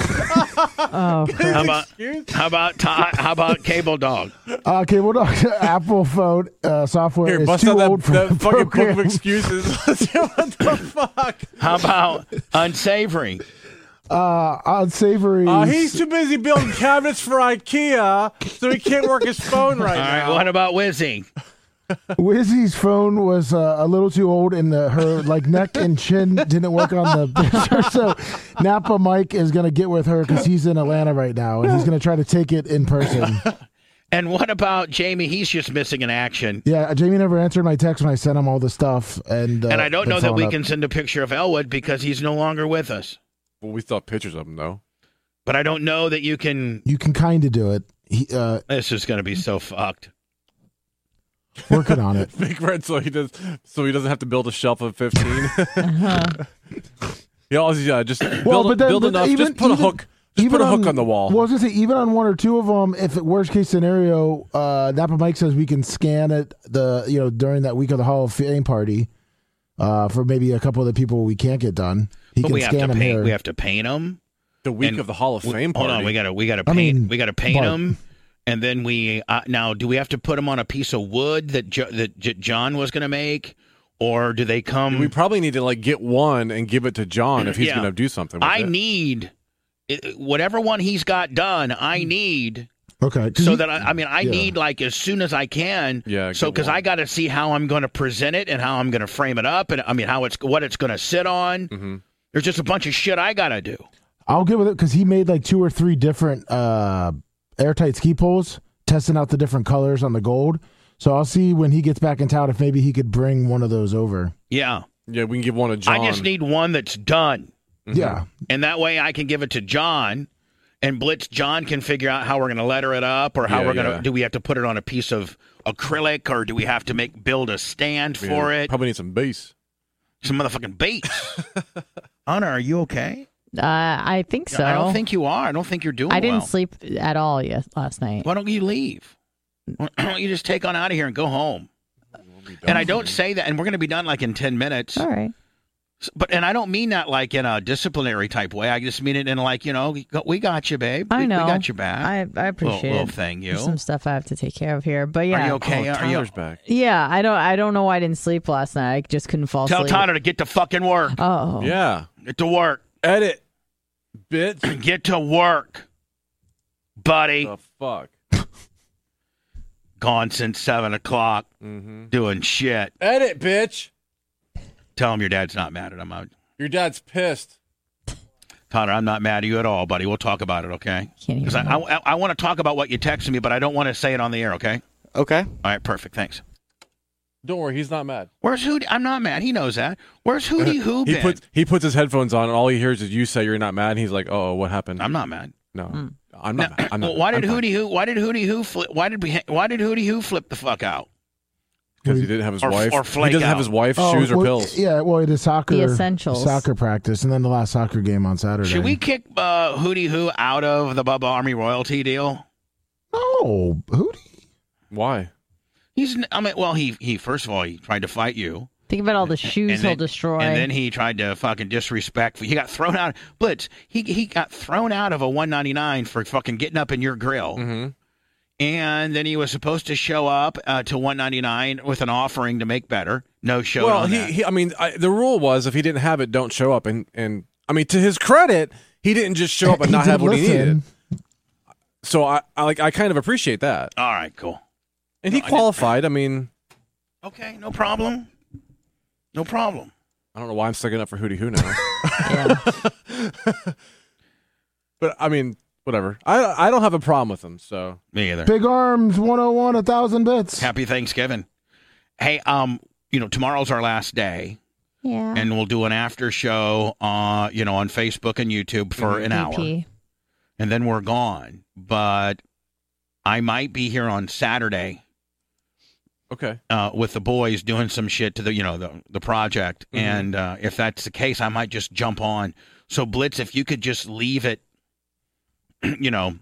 Oh, crap. How about how about Todd, how about Cable Dog? Uh, Cable Dog, Apple phone uh, software Here, is bust too out that, old for that the fucking book program. of excuses. what the fuck? How about Unsavory? Uh, unsavory. Uh, he's too busy building cabinets for IKEA, so he can't work his phone right All right. now. What about Wizzy? Wizzy's phone was uh, a little too old, and the, her like neck and chin didn't work on the picture. So Napa Mike is gonna get with her because he's in Atlanta right now, and he's gonna try to take it in person. And what about Jamie? He's just missing in action. Yeah, Jamie never answered my text when I sent him all the stuff, and uh, And I don't been know that we following can up. send a picture of Elwood because he's no longer with us. Well, we saw pictures of him though. But I don't know that you can. You can kind of do it. He uh, This is going to be so fucked. working on it. Big Red, so he does, so he doesn't have to build a shelf of fifteen. Uh-huh. yeah, all- yeah, just Well, build, but then- build but enough. even- just put a even- hook. Just put a hook on the wall. Well, I was gonna say even on one or two of them, if it worst case scenario, uh, Napa Mike says we can scan it the you know during that week of the Hall of Fame party, uh, for maybe a couple of the people we can't get done. He But can we have scan to them paint. here. We have to paint them. the week and of the Hall of Fame Hold party. on, we got to we got to I paint. mean, we got to paint Bart. them, and then we uh, now do we have to put them on a piece of wood that jo- that J- John was going to make, or do they come? we probably need to like get one and give it to John if he's Yeah. going to do something. With I it. need it, whatever one he's got done. I need okay, 'cause so he- that I, I mean I yeah. need like as soon as I can. Yeah, So get because one. I got to see how I'm going to present it and how I'm going to frame it up, and I mean how it's what it's going to sit on. Mm-hmm. There's just a bunch of shit I got to do. I'll get with it because he made like two or three different uh, airtight ski poles, testing out the different colors on the gold. So I'll see when he gets back in town if maybe he could bring one of those over. Yeah, Yeah, we can give one to John. I just need one that's done. Mm-hmm. Yeah, And that way I can give it to John, and Blitz John can figure out how we're going to letter it up, or how Yeah, we're going to yeah. do we have to put it on a piece of acrylic, or do we have to make build a stand Yeah, for it? Probably need some bass. Some motherfucking bait. Anna, are you okay? Uh, I think so. I don't think you are. I don't think you're doing I didn't well. sleep at all yes, last night. Why don't you leave? Why don't you just take on out of here and go home? And I don't say that, and we're going to be done like in ten minutes. All right. But and I don't mean that like in a disciplinary type way. I just mean it in like, you know, we got you, babe. I We- know. We got your back. I, I appreciate little, little it. thing, you. There's some stuff I have to take care of here, but yeah. Are you okay? Oh, Are you? Tyler's back. Yeah, I don't. I don't know why I didn't sleep last night. I just couldn't fall Tell asleep. Tyler to get to fucking work. Oh. Yeah. Get to work. Edit. Bitch. Get to work, buddy. the fuck? Gone since seven o'clock, Mm-hmm. doing shit. Edit, bitch. Tell him your dad's not mad at him. I- Your dad's pissed. Connor, I'm not mad at you at all, buddy. We'll talk about it, okay? Can't hear 'Cause I, him. I, I want to talk about what you texted me, but I don't want to say it on the air, okay? Okay. All right, perfect. Thanks. Don't worry, he's not mad. Where's Hootie? I'm not mad. He knows that. Where's Hootie Who he been? puts he puts his headphones on, and all he hears is you say you're not mad. And he's like, "Oh, what happened?" I'm not mad. No, Mm. I'm not. Now, mad. I'm not well, why mad. did I'm Hootie Who? Why did Hootie Who flip? Why did we? Why did Hootie Who flip the fuck out? Because he didn't have his Or- wife. or he flake doesn't have out. his wife, Oh, shoes, or well, pills. Yeah, well, he did soccer, The essentials. soccer practice, and then the last soccer game on Saturday. Should we kick uh, Hootie Who out of the Bubba Army royalty deal? No, Hootie. Why? He's. I mean, well, he he first of all he tried to fight you. Think about all the shoes and he'll then, destroy. And then he tried to fucking disrespect. He got thrown out. Blitz. He he got thrown out of a one ninety-nine for fucking getting up in your grill. Mm-hmm. And then he was supposed to show up uh, to one ninety-nine with an offering to make better. No show. Well, on he, that. he. I mean, I, the rule was if he didn't have it, don't show up. And and I mean, to his credit, he didn't just show up and He not did have what he listen. needed. So I, I like I kind of appreciate that. All right, cool. And he No, I qualified. I mean, Okay, no problem. No problem. I don't know why I'm sticking up for Hootie Who now. yeah. But I mean, whatever. I I don't have a problem with him. So Me either. Big Arms one oh one, a thousand bits. Happy Thanksgiving. Hey, um, you know, tomorrow's our last day, Yeah. and we'll do an after show, uh, you know, on Facebook and YouTube for an hour, V P. and then we're gone. But I might be here on Saturday okay. uh, with the boys doing some shit to the, you know, the the project, Mhm. and uh, if that's the case, I might just jump on. So Blitz, if you could just leave it, you know,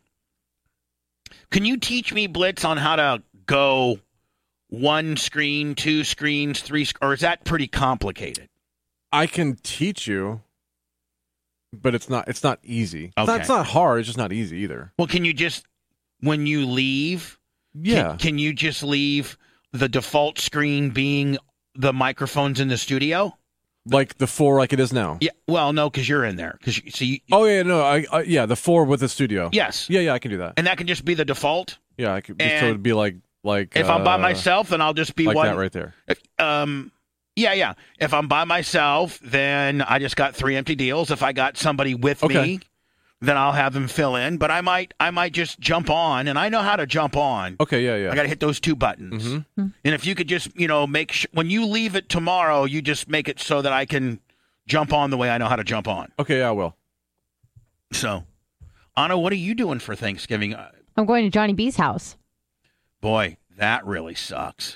can you teach me, Blitz, on how to go one screen, two screens, three, sc- or is that pretty complicated? I can teach you, but it's not. It's not easy. It's, not, Okay. it's not hard. It's just not easy either. Well, can you just, when you leave, Yeah. can, can you just leave the default screen being the microphones in the studio? Like the four, like it is now. Yeah. Well, no, because you're in there. Because so you, Oh yeah, no, I, I yeah, the four with the studio. yes, Yeah, yeah, I can do that. and that can just be the default. Yeah, I could. And so it'd be like like If I'm by uh, myself, then I'll just be like one. that right there. If, um, yeah, yeah. If I'm by myself, then I just got three empty deals. If I got somebody with Okay. me, then I'll have them fill in. But I might, I might just jump on, and I know how to jump on. Okay, yeah, yeah. I got to hit those two buttons. Mhm. And if you could just, you know, make sh- when you leave it tomorrow, you just make it so that I can jump on the way I know how to jump on. Okay, yeah, I will. So, Anna, what are you doing for Thanksgiving? Uh, I'm going to Johnny B's house. boy, that really sucks.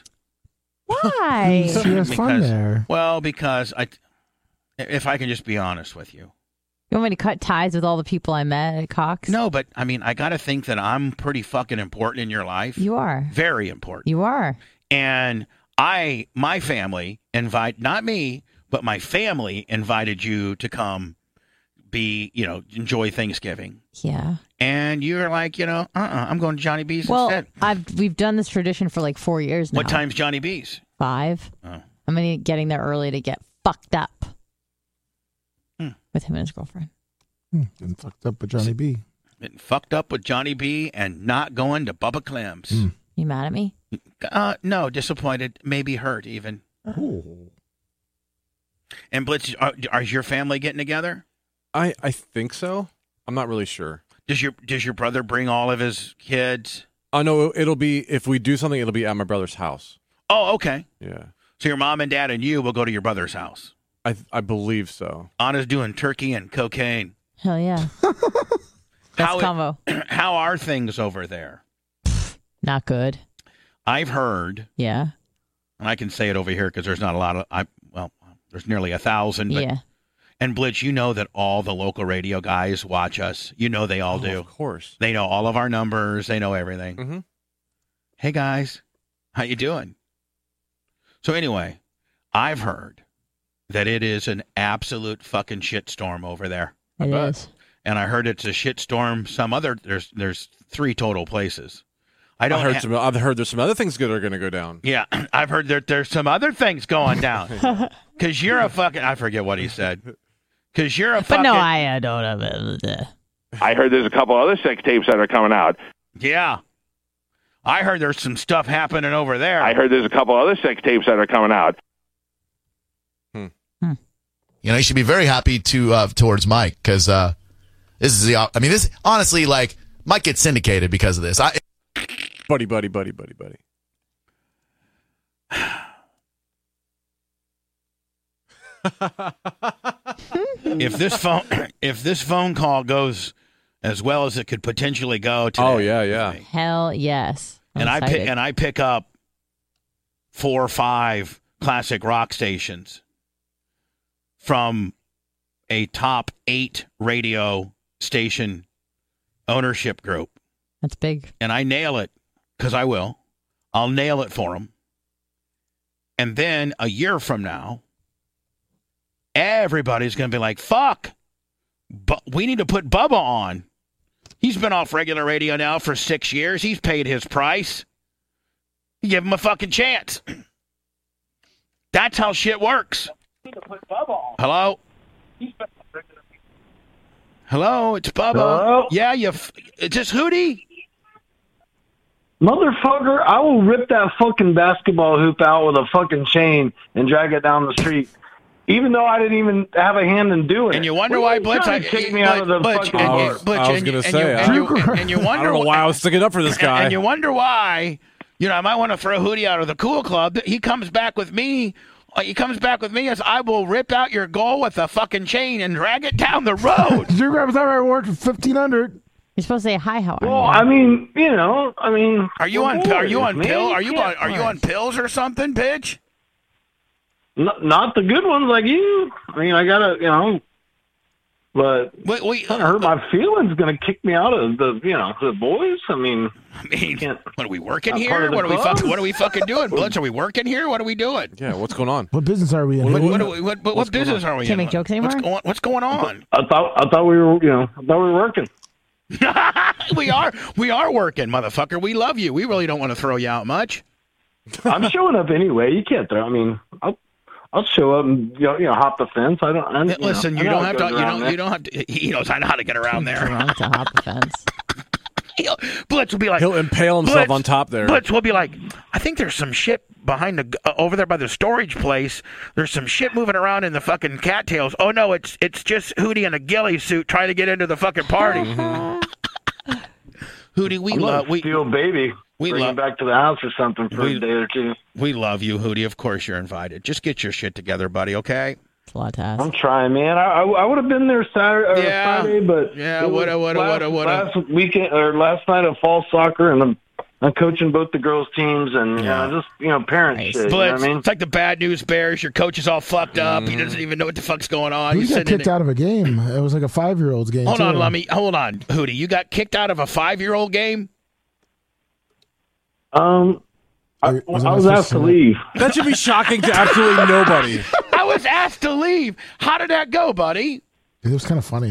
Why? She has fun Because- there. Well, because I, if I can just be honest with you. You want me to cut ties with all the people I met at Cox? No, but I mean, I got to think that I'm pretty fucking important in your life. You are. Very important. You are. And I, my family invite, not me, but my family invited you to come be, you know, enjoy Thanksgiving. Yeah. And you're like, you know, uh-uh, I'm going to Johnny B's Well, instead. I've we've done this tradition for like four years now. What time's Johnny B's? Five. Oh. I'm gonna be getting there early to get fucked up Hmm. with him and his girlfriend. Hmm, Getting fucked up with Johnny B. Getting fucked up with Johnny B and not going to Bubba Clem's. Hmm. You mad at me? Uh, no, disappointed, maybe hurt even. Oh. And Blitz, are, are your family getting together? I I think so. I'm not really sure. Does your does your brother bring all of his kids? I know it'll be if we do something, it'll be at my brother's house. Oh, okay. Yeah, So your mom and dad and you will go to your brother's house. I I believe so. Anna's doing turkey and cocaine. Hell yeah. That's How combo. how are things over there? Not good. I've heard, Yeah. and I can say it over here because there's not a lot of I well, there's nearly a thousand. But, Yeah. And Blitz, you know that all the local radio guys watch us. You know they all Oh, do. of course. They know all of our numbers. They know everything. Mm-hmm. Hey guys, how you doing? So anyway, I've heard that it is an absolute fucking shitstorm over there. It bet. is. And I heard it's a shitstorm. Some other there's there's three total places. I I don't heard ha- some. I've heard there's some other things that are going to go down. Yeah, I've heard that there's some other things going down. Because you're a fucking I forget what he said. Because you're a But fucking no, I uh, don't have it. I heard there's a couple other sex tapes that are coming out. yeah. I heard there's some stuff happening over there. I heard there's a couple other sex tapes that are coming out. You know, you should be very happy to uh, towards Mike because uh, this is the. I mean, this honestly, like Mike gets syndicated because of this. I, buddy, buddy, buddy, buddy, buddy. if this phone, if this phone call goes as well as it could potentially go today, oh yeah, yeah, hell yes. I'm and excited. I pick and I pick up four or five classic rock stations from a top eight radio station ownership group. That's big. And I nail it because I will. I'll nail it for them. And then a year from now, everybody's going to be like, fuck, but we need to put Bubba on. He's been off regular radio now for six years. He's paid his price. You give him a fucking chance. That's how shit works. Hello? Hello, it's Bubba. Hello? Yeah, you. F- is this Hootie? Motherfucker, I will rip that fucking basketball hoop out with a fucking chain and drag it down the street. Even though I didn't even have a hand in doing it. And you wonder why Blitz I kicked me out of the Blitz, fucking and, bar. you- Blitz, I was and gonna you- say, and you, I- and you, and you I wonder don't know why I was sticking up for this guy. And you wonder why, you know, I might want to throw Hootie out of the cool club. He comes back with me. uh, He comes back with me as I will rip out your goal with a fucking chain and drag it down the road. Did you grab that reward for fifteen hundred? You're supposed to say hi. How are Well, you? I mean, you know, I mean. Are you we're on? Are you boys, on man. pill? Are you can't- on? Are you on pills or something, bitch? Not, not the good ones like you. I mean, I gotta, you know. But Wait, wait, it's gonna hurt my feelings. Going to kick me out of the, you know, the boys. I mean, I mean, can't- what are we working not here? part of the What are we club? fucking? What are we fucking doing, Blitz? Are we working here? What are we doing? Yeah, what's going on? What business are we in? What, Hootie? what, are we- what, what, what business are we Can't in? make jokes What's anymore? going? What's going on? I thought, I thought we were, you know, I thought we were working. we are we are working, motherfucker. We love you. We really don't want to throw you out much. I'm showing up anyway. You can't throw. I mean, I'll, I'll show up and you know, you know hop the fence. I don't. I, you Listen, know, you I know don't how have it to. goes You around don't. there. You don't have to. He knows how to get around there. Wrong to hop the fence. He'll- Blitz will be like, He'll impale himself Blitz, on top there. Blitz will be like, I think there's some shit behind the uh, over there by the storage place. There's some shit moving around in the fucking cattails. Oh no, it's it's just Hootie in a ghillie suit trying to get into the fucking party. Hootie, we I'm love gonna we steal baby. we Bring love- him back to the house or something for We- a day or two. we love you, Hootie. Of course you're invited. Just get your shit together, buddy. Okay. It's a lot to ask. I'm trying, man. I I, I would have been there Saturday, or Yeah. Friday, but Yeah, it was woulda, woulda, last, woulda, woulda. last weekend or last night of fall soccer, and I'm I'm coaching both the girls' teams, and Yeah. you know, just you know, parent Nice. shit. You know Blitz, what I mean? it's like the bad news bears. Your coach is all fucked up. He doesn't even know what the fuck's going on. Hootie He's got sitting in kicked out of a game. It was like a five-year-old's game. Hold too. on, Lummy. Hold on, Hootie. You got kicked out of a five-year-old game? Um, I, Or was I I was supposed asked to to know? leave. That should be shocking to absolutely nobody. I was asked to leave. How did that go, buddy? It was kind of funny.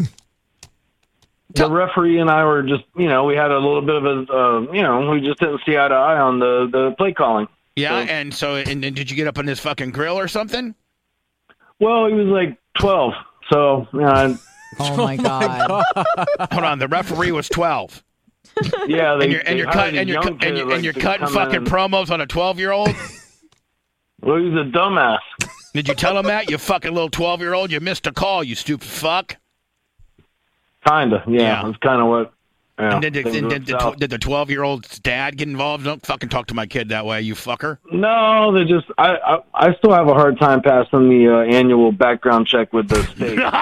The referee and I were just, you know, we had a little bit of a, uh, you know, we just didn't see eye to eye on the the play calling. Yeah, So- and so and, and did you get up on his fucking grill or something? Well, he was like twelve, so you know, I- Oh my god. Hold on, the referee was twelve, yeah, they, and you're and they you're hired cut a and you're young cu- and kid, you're, like, and you're to cutting come in fucking and- promos on a twelve-year-old. Well, he's a dumbass. Did you tell him that, you fucking little twelve-year-old? You missed a call, you stupid fuck. Kinda, yeah. Yeah. That's kind of what. Yeah, And did, did, things did, went did, the south. tw- did the twelve-year-old's dad get involved? Don't fucking talk to my kid that way, you fucker. No, they just. I, I I still have a hard time passing the uh, annual background check with the state. Oh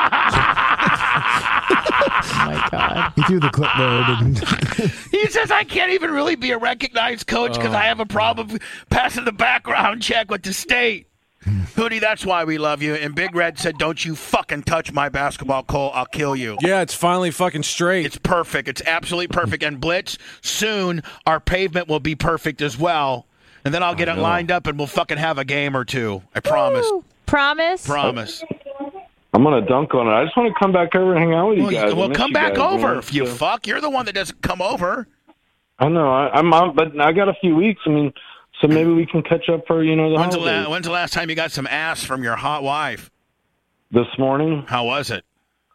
my god. He threw the clipboard. And He says, I can't even really be a recognized coach because I have a problem passing the background check with the state. Hootie, that's why we love you. And Big Red said, don't you fucking touch my basketball, Cole. I'll kill you. Yeah, it's finally fucking straight. It's perfect. It's absolutely perfect. And Blitz, soon our pavement will be perfect as well. And then I'll get it know. lined up and we'll fucking have a game or two. I promise. Woo. Promise? Promise. I'm gonna dunk on it. I just want to come back over and hang out with you Well, guys. I well miss come you back guys, over, man. if you So- fuck. You're the one that doesn't come over. I know. I, I'm out, but I got a few weeks. I mean, so maybe we can catch up for you know the When's the, holidays. la- when's the last time you got some ass from your hot wife? This morning, How was it?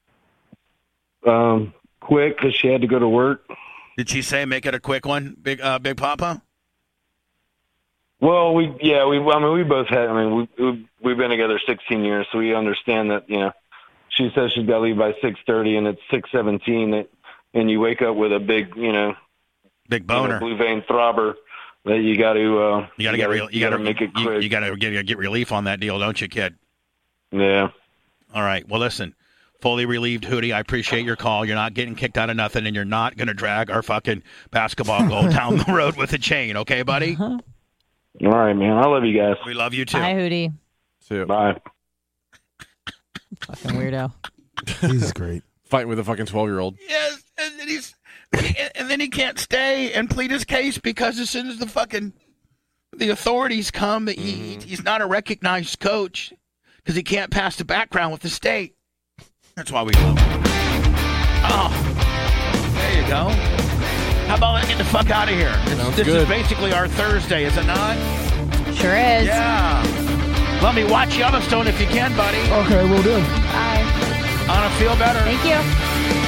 um, quick because she had to go to work. Did she say make it a quick one, Big uh, Big Papa? Well, we yeah we I mean we both had I mean we, we we've been together sixteen years, so we understand that, you know, she says she's got to leave by six thirty and it's six seventeen, and you wake up with a big, you know, big boner, you know, blue vein throbber that you got to uh, you got to get real you got to make it you, quick. you got to get get relief on that deal, don't you, kid? Yeah. All right. Well, listen. Fully relieved, Hootie. I appreciate your call. You're not getting kicked out of nothing, and you're not going to drag our fucking basketball goal down the road with a chain, okay, buddy? All right, man. I love you guys. We love you, too. Bye, Hootie. See you. Bye. Fucking weirdo. He's great. Fighting with a fucking twelve-year-old. Yes, and then, he's, and, he, and then he can't stay and plead his case because as soon as the fucking the authorities come, that he, Mm-hmm. he's not a recognized coach because he can't pass the background with the state. That's why we love him. Oh, there you go. How about let's get the fuck out of here? Sounds this good. is basically our Thursday, is it not? Sure is. Yeah. Let me watch Yellowstone if you can, buddy. Okay, we'll do. Bye. Anna, feel better. Thank you.